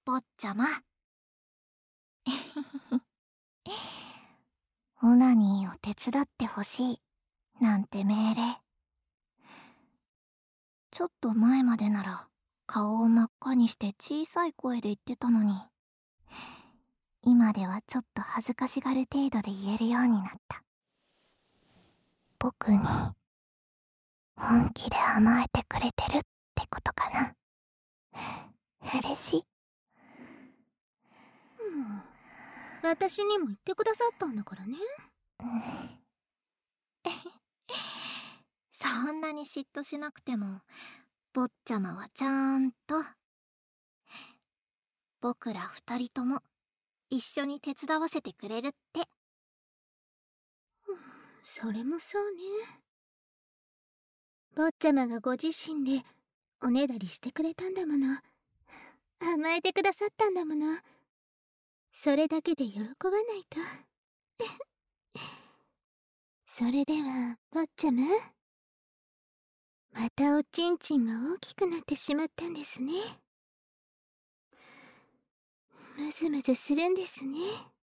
坊ちゃま。オナニーを手伝ってほしいなんて命令。ちょっと前までなら顔を真っ赤にして小さい声で言ってたのに、今ではちょっと恥ずかしがる程度で言えるようになった。僕に本気で甘えてくれてるってことかな。嬉しい。 私にも言ってくださったんだからね。 そんなに嫉妬しなくても、坊ちゃまはちゃんと僕ら二人とも一緒に手伝わせてくれるって。 それもそうね。坊ちゃまがご自身でおねだりしてくれたんだもの。甘えてくださったんだもの。それだけで喜ばないと。それでは坊ちゃま、またおちんちんが大きくなってしまったんですね。むずむずするんですね。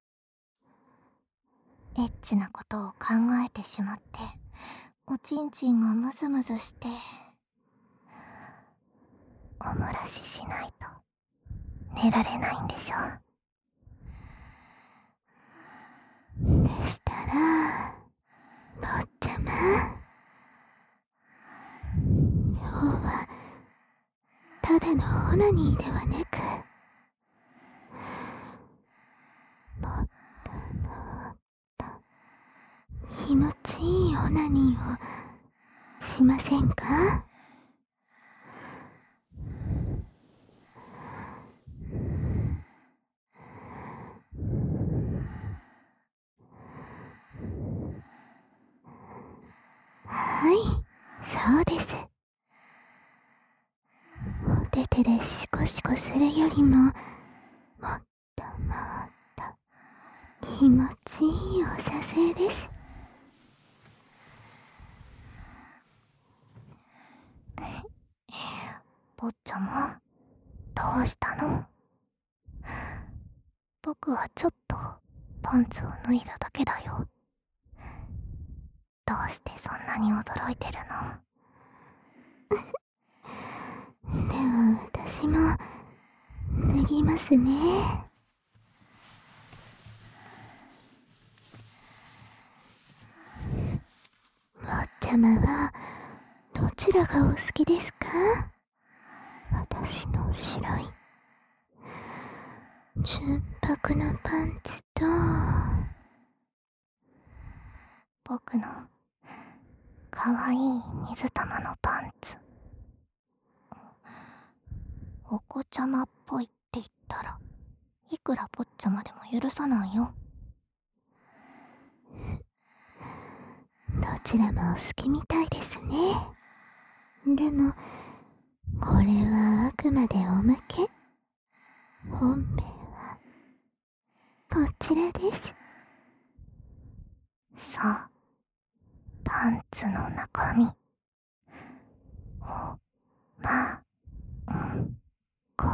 エッチなことを考えてしまって、おちんちんがムズムズして、お漏らししないと寝られないんでしょ。 でしたら、坊ちゃま、今日はただのオナニーではなく、もっと気持ちいいオナニーをしませんか？はい、そうです。お手手でシコシコするよりも、もっともっと気持ちいいおさせです。 坊ちゃま、どうしたの？僕はちょっとパンツを脱いだだけだよ。どうしてそんなに驚いてるの？ では私も脱ぎますね。坊ちゃまはどちらがお好きですか？私の白い純白のパンツと、 僕のかわいい水玉のパンツ。お子ちゃまっぽいって言ったら、いくら坊ちゃまでも許さないよ。 どちらもお好きみたいですね。でもこれはあくまでおまけ。本命はこちらです。 さあ、パンツの中身。おまんこ。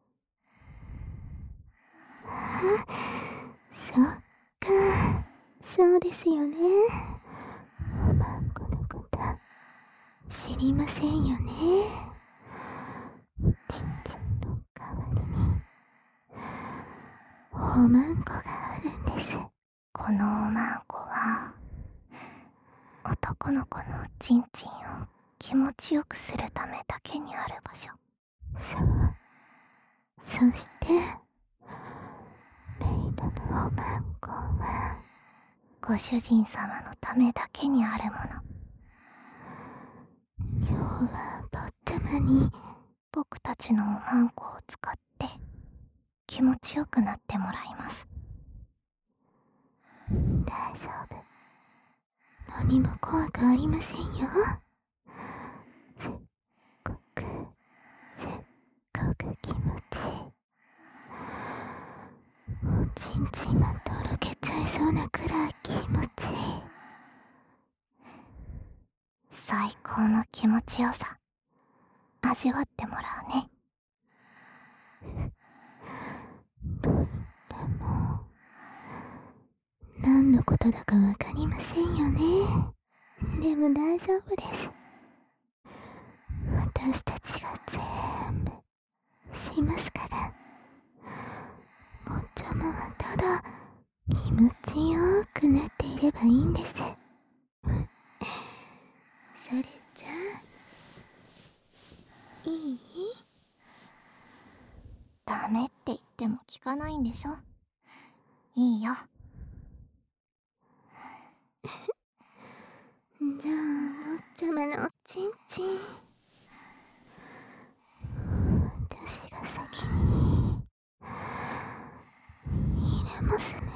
そっか、そうですよね。おまんこのこと知りませんよね。おちんちんの代わりにおまんこがあるんです。 このおまんこは、男の子のおちんちんを気持ちよくするためだけにある場所。 そう。そしてメイドのおまんこは、 ご主人様のためだけにあるもの。 今日は坊ちゃまに僕たちのおまんこを使って気持ちよくなってもらいます。 大丈夫。何も怖くありませんよ。すっごく気持ちいい。おちんちんがとろけちゃいそうなくらい気持ちいい。 最高の気持ちよさ、味わってもらうね。 ことだかわかりませんよね。でも大丈夫です。私たちが全部しますから。坊ちゃまはただ気持ちよくなっていればいいんです。それじゃあいい？ ダメって言っても聞かないんでしょ。いいよ。 じゃあ坊ちゃまのおちんちん、私が先に入れますね。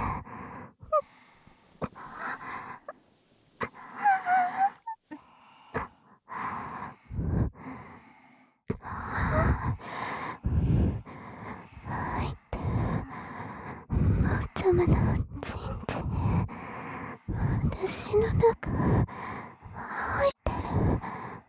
はいって、坊ちゃまのおちんちん、私の中入ってる。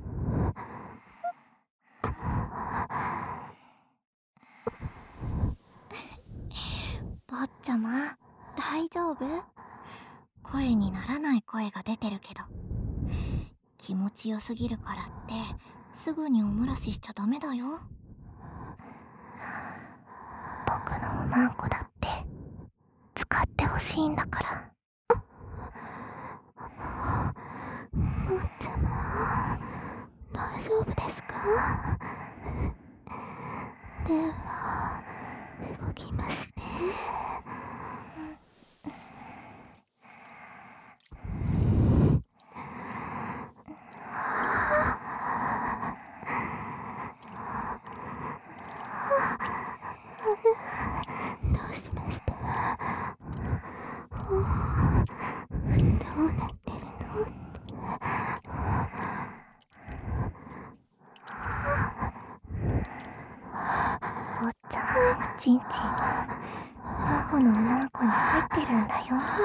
坊ちゃま、大丈夫？声にならない声が出てるけど。気持ちよすぎるからってすぐにお漏らししちゃダメだよ。僕のおまんこだって使ってほしいんだから。 坊ちゃま、大丈夫ですか？では動きますね。どうしました？どうなってるの？ 坊ちゃんのちんちんは真帆のおまんこに入ってるんだよ。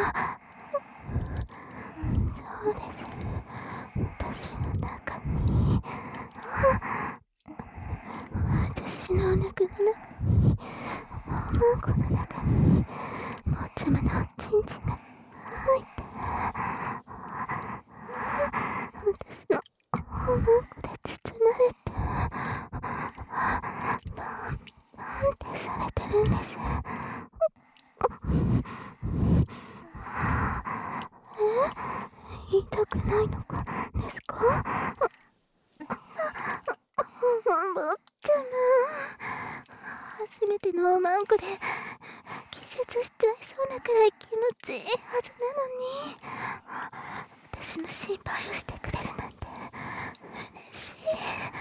そうです。私の中に、私のお腹の中に、おまんこの中に坊ちゃまのおちんちんが入ってる。私のおまんこで包まれて、パンパンってされてるんです。痛くないのかですか？坊ちゃま、初めてのおまんこで気絶しちゃいそうなくらい気持ちいいはずなのに、私の心配をしてくれるなんて嬉しい。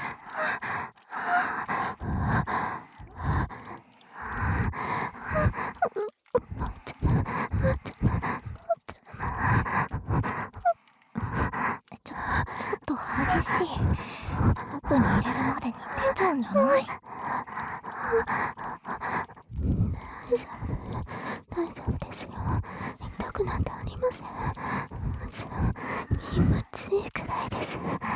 坊ちゃま、坊ちゃま、坊ちゃま、 ちょっと激しい。奥に入れるまでに出ちゃうんじゃない？ 大丈夫ですよ。痛くなんてありません。むしろ気持ちいいくらいです。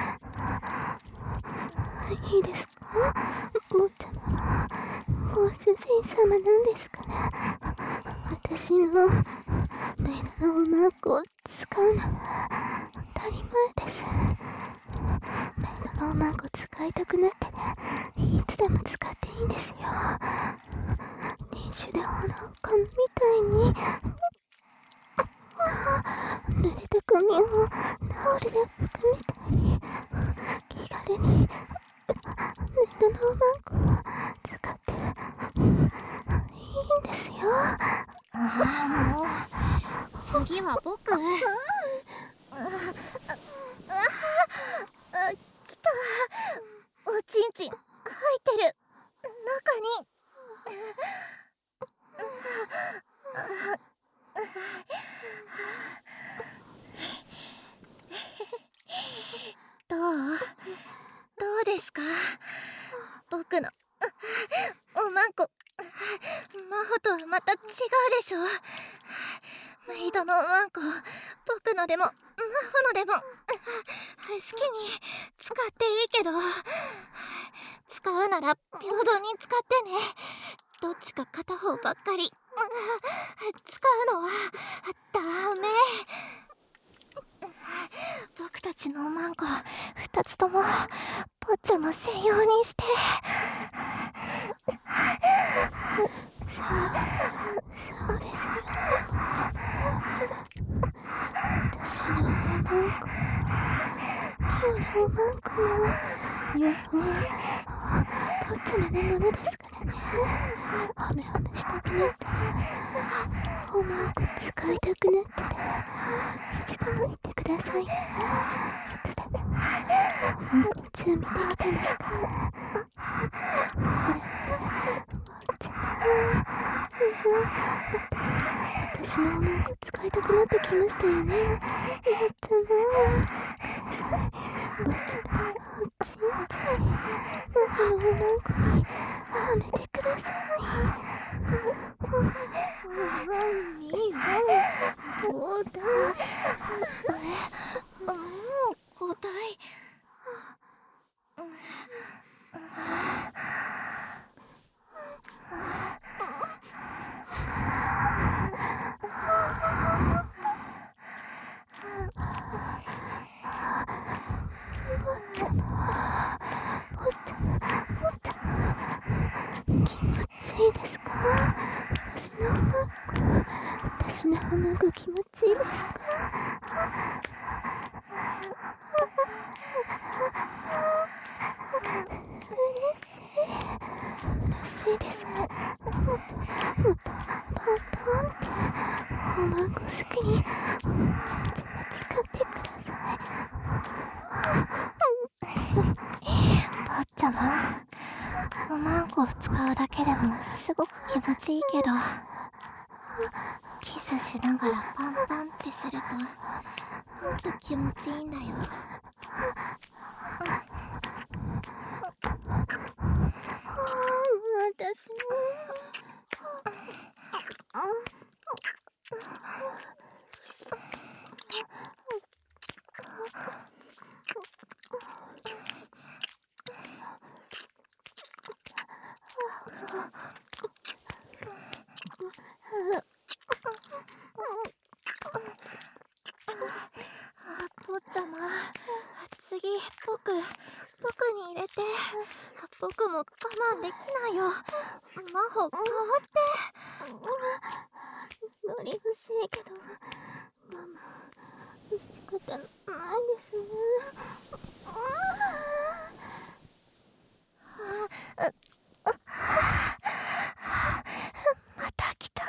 いいですか？坊ちゃま、ご主人様なんですから、私のメイドのおまんこを使うのは当たり前です。メイドのおまんこ使いたくなったらいつでも使っていいんですよ。飲酒で鼻をかむみたいに、濡れた髪をタオルで拭くみたいに、気軽にメイドのおまんこを使っていいんですよ。 もう次は僕。来た。おちんちん入ってる中に。どうですか？僕のおまんこ、真帆とはまた違うでしょ。メイドのおまんこ、僕のでも真帆のでも好きに使っていいけど、使うなら平等に使ってね。どっちか片方ばっかり使うのはダメ。僕たちのおまんこ2つともポッチャマ専用にして。 そうですよ、ポッチャマ。私のおまんこ、今日のおまんこも両方ポッチャマのものですからね。ほめほめしたくなったら、おまんこ使いたくなったらいつでも言ってください。いつでもおまんこ準備できてますから。ポッチャマ、私のおまんこ使いたくなってきましたよね。ポッチャマ、ポッチャマ、おちんちん、僕のおまんこにはめてください。 交代。もう交代。 気持ちいいですか？私のおまんこ気持ちいいですか？嬉しいです。もっとポンポンっておまんこ好きにちんちんも使ってください。 ポッチャマ、おまんこを使うだけでもすごく気持ちいいけど、キスしながらパンパンってするともっと気持ちいいんだよ。私も。ポッチャマ、次僕に入れて。僕も我慢できないよ。真帆、変わって。 乗り欲しいけど我慢仕方ないですね。 また来た。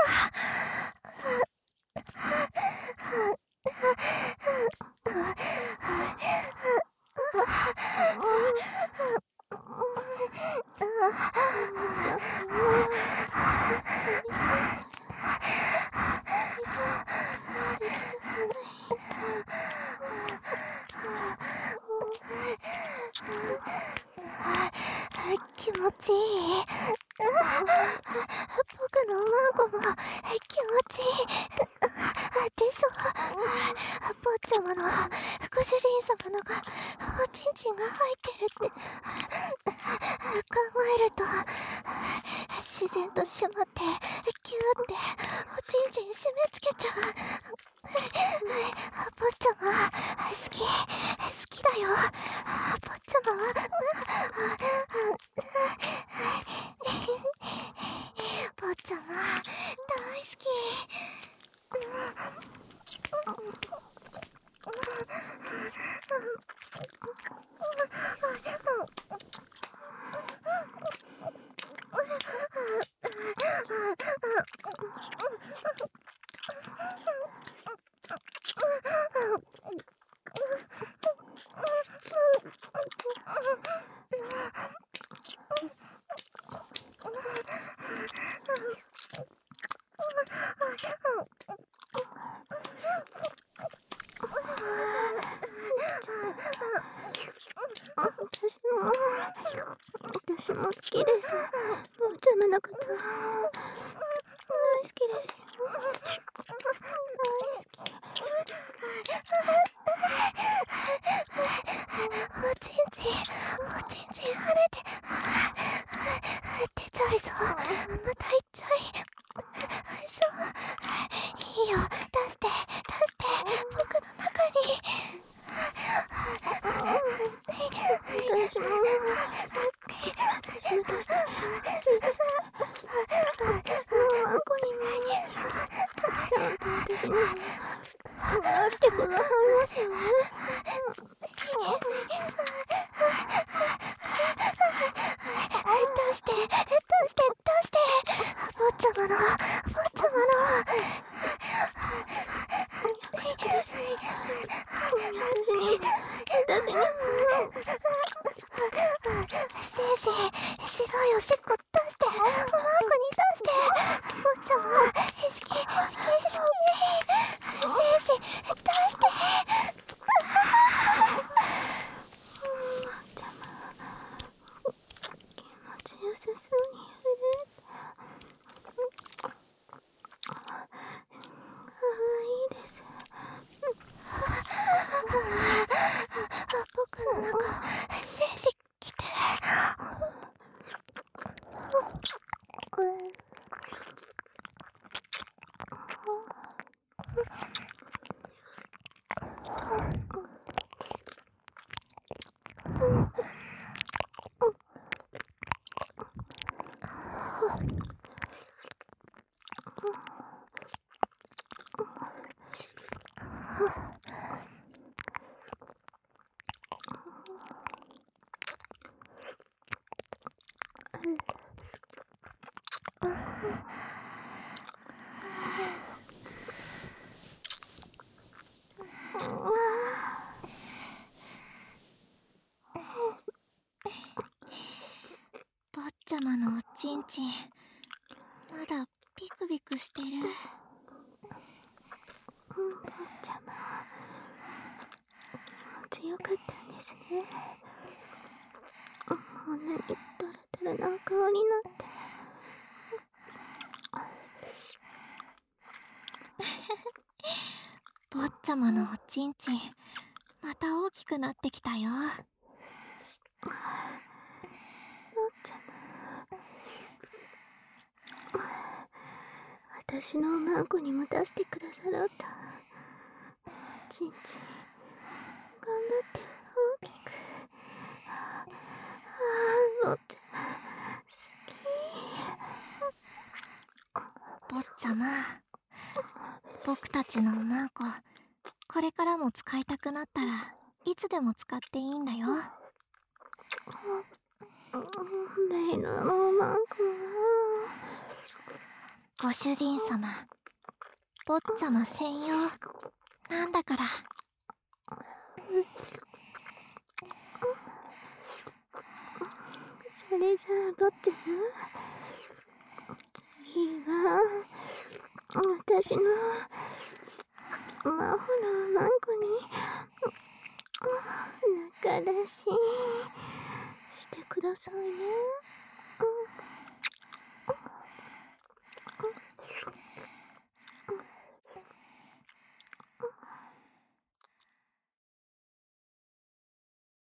気持ちいい。僕のおまんこも気持ちいいでしょ。ポッチャマのご主人様のおちんちんが入ってるって考えると自然と締まってキューっておちんちん締め付けちゃう。ポッチャマ好きだよ。ポッチャマポッチャマ大好き。 私も好きです。ポッチャマのこと大好きですよ。大好き。 おちんちん跳ねて出ちゃいそう。また行っちゃ私のどうしてこの話をどうして坊ちゃまの精子白いおしっこ出しておまんこに出して坊ちゃま意識精子出して気持ちよさそうにやる。いいです。 僕の中精子来て坊ちゃまのおちんちんまだビクビクしてる。 坊ちゃま気持ちよかったんですね。こんなにトロトロな顔になって。 坊ちゃまのおちんちんまた大きくなってきたよ。 坊ちゃま私のおまんこにも出してくださろうと。ちんちん頑張って大きく。坊ちゃ坊ちゃま僕たちのおまんここれからも使いたくなったらいつでも使っていいんだよ。 メイのおまんこご主人様坊ちゃま専用なんだから。 それじゃあ坊ちゃま次は私の魔法のおまんこに仲出ししてくださいね。